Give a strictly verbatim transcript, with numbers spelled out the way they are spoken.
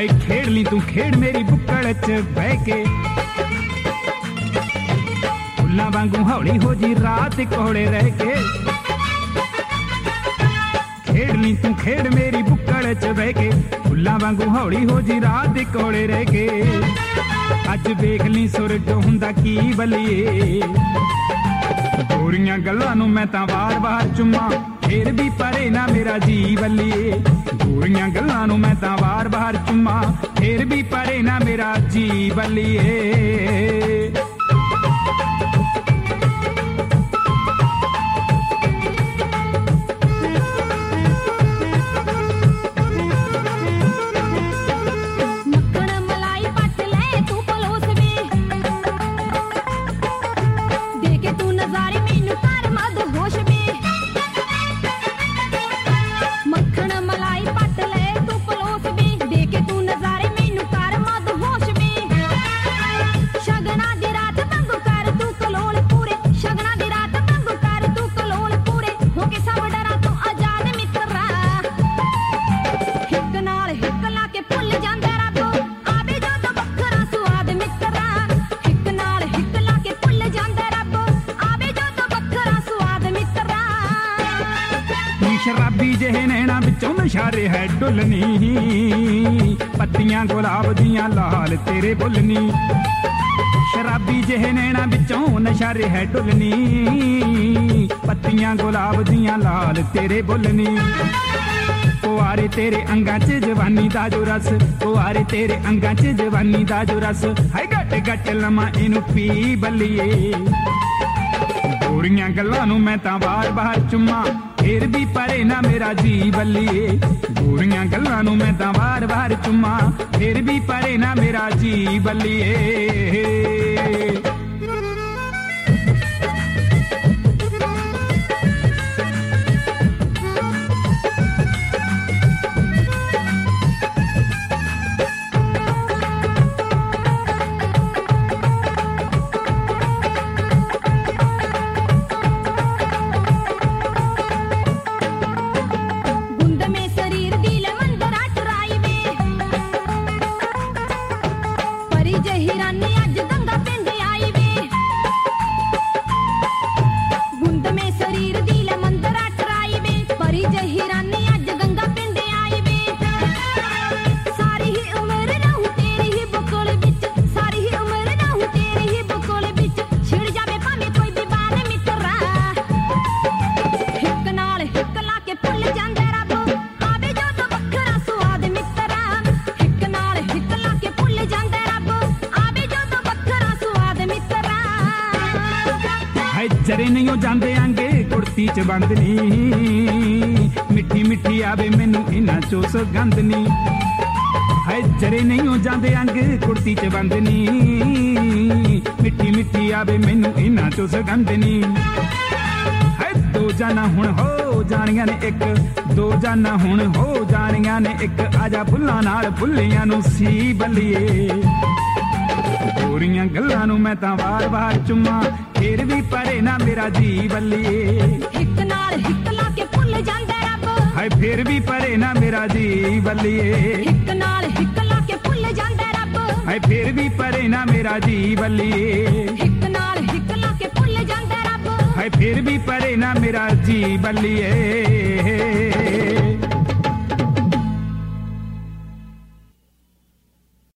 ਹਾਏ ਖੇਡ ਲਈ ਤੂੰ ਖੇਡ ਮੇਰੀ ਬੁੱਕਲ ਚ ਬਹਿ ਕੇ ਫੁੱਲਾਂ ਵਾਂਗੂ ਹੌਲੀ ਹੋ ਜੀ ਰਾਤ ਕੋਲੇ ਰਹਿ ਕੇ ਖੇਡ ਲਈ ਤੂੰ ਖੇਡ ਮੇਰੀ ਬੁੱਕਲ ਚ ਬਹਿ ਕੇ ਫੁੱਲਾਂ ਵਾਂਗੂ ਹੌਲੀ ਹੋ ਜੀ ਰਾਤ ਕੋਲੇ ਰਹਿ ਕੇ ਅੱਜ ਵੇਖ ਲਈ ਸੁਰਗ ਹੁੰਦਾ ਕੀ ਬੱਲੀਏ ਗੋਰੀਆਂ ਗੱਲਾਂ ਨੂੰ ਮੈਂ ਤਾਂ ਵਾਰ-ਵਾਰ ਚੁੰਮਾਂ ਫੇਰ ਵੀ ਪਰੇ ਨਾ ਮੇਰਾ ਜੀ ਬੱਲੀਏ ਗੋਰੀਆਂ ਗੱਲਾਂ ਨੂੰ ਮੈਂ ਤਾਂ ਵਾਰ-ਵਾਰ ਚੁੰਮਾਂ ਫੇਰ ਵੀ ਪਰੇ ਨਾ ਮੇਰਾ ਜੀ ਬੱਲੀਏ शराबी जेहे नैना बिचों नशारे है डुलनी पत्तियां गुलाब दियां लाल तेरे बुलनी शराबी जेहे नैना बिचों नशारे है डुलनी पत्तियां गुलाब दियां लाल तेरे बुलनी कुआरे तेरे अंगां च जवानी दा जो रस कुआरे तेरे अंगां च जवानी दा जो रस हाय गट गट लमा इनू पी बल्लिए गोरियां गल्लां नू मैं तां बार बार चुम्मा फिर भी परे ना मेरा जी बल्लिए गोरियां गल्लां नू मैं तां बार बार चुम्मा फिर भी परे ना मेरा जी बल्लिए जरे नहीं जाते आंगे कुर्ती च बंदनी मिठी मिठी आवे मैनू इन्ना चो सुगंधनी है जरे नहीं जाते आंगे कुर्ती च बंदनी मिठी मिठी आवे मैनू इन्ना चो सुगंधनी है दो जाना हुण हो जानियां ने एक दो जाना हुण हो जानियां ने एक आजा फुल्लां नाल फुल्लियां नू सी बल्लिए गोरियां गल्लां नू मैं तां वार वार चुम्मा फिर भी परे ना मेरा जी बल्लिए हिक नाल हिक ला के भुल जांदा रब हाय फिर भी परे ना मेरा जी बल्लिए हिक नाल हिक ला के भुल जांदा रब हाय फिर भी परे ना मेरा जी बल्लिए हिक नाल हिक ला के भुल जांदा रब हाय फिर भी परे ना मेरा जी बल्लिए